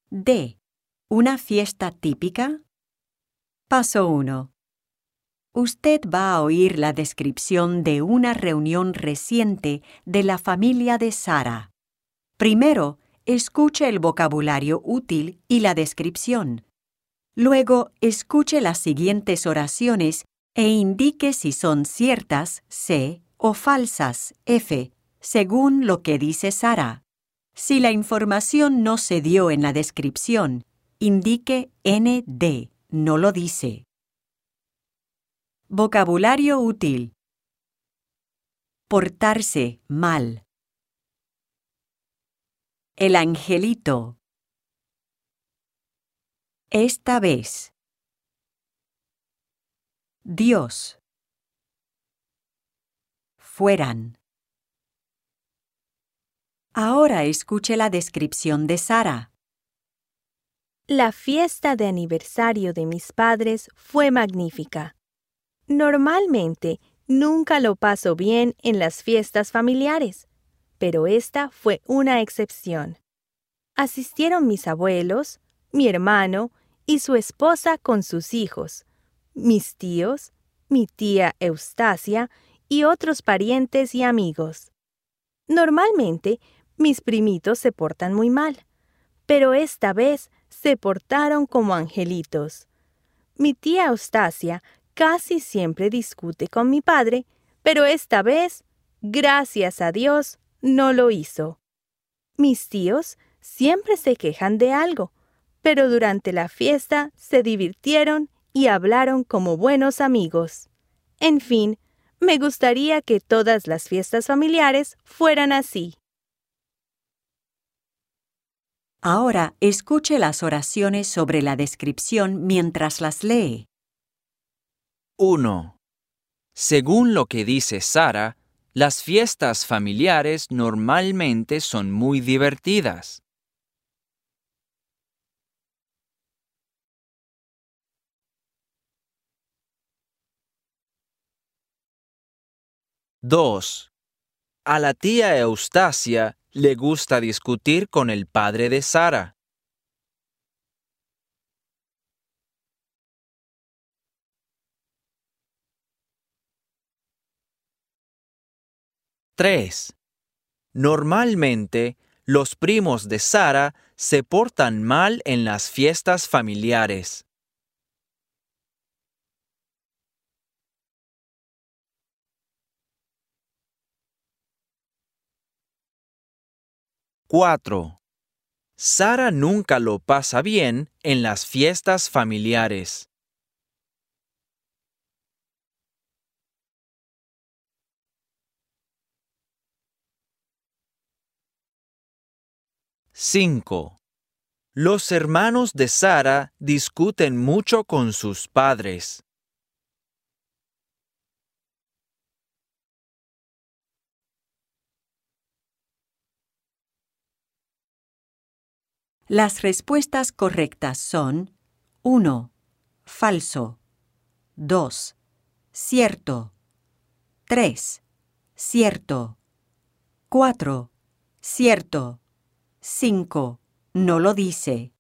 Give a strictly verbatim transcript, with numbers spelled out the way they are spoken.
D. ¿Una fiesta típica? Paso uno. Usted va a oír la descripción de una reunión reciente de la familia de Sara. Primero, escuche el vocabulario útil y la descripción. Luego, escuche las siguientes oraciones e indique si son ciertas, C, o falsas, F, según lo que dice Sara. Si la información no se dio en la descripción, indique N D, no lo dice. Vocabulario útil. Portarse mal. El angelito. Esta vez. Dios. Fueran. Ahora escuche la descripción de Sara. La fiesta de aniversario de mis padres fue magnífica. Normalmente, nunca lo paso bien en las fiestas familiares, pero esta fue una excepción. Asistieron mis abuelos, mi hermano y su esposa con sus hijos, mis tíos, mi tía Eustacia y otros parientes y amigos. Normalmente, mis primitos se portan muy mal, pero esta vez se portaron como angelitos. Mi tía Eustacia casi siempre discute con mi padre, pero esta vez, gracias a Dios, no lo hizo. Mis tíos siempre se quejan de algo, pero durante la fiesta se divirtieron y hablaron como buenos amigos. En fin, me gustaría que todas las fiestas familiares fueran así. Ahora escuche las oraciones sobre la descripción mientras las lee. uno. Según lo que dice Sara, las fiestas familiares normalmente son muy divertidas. dos. A la tía Eustacia le gusta discutir con el padre de Sara. tres. Normalmente, los primos de Sara se portan mal en las fiestas familiares. cuatro. Sara nunca lo pasa bien en las fiestas familiares. cinco. Los hermanos de Sara discuten mucho con sus padres. Las respuestas correctas son uno. Falso. dos. Cierto. tres. Cierto. cuatro. Cierto. cinco. No lo dice.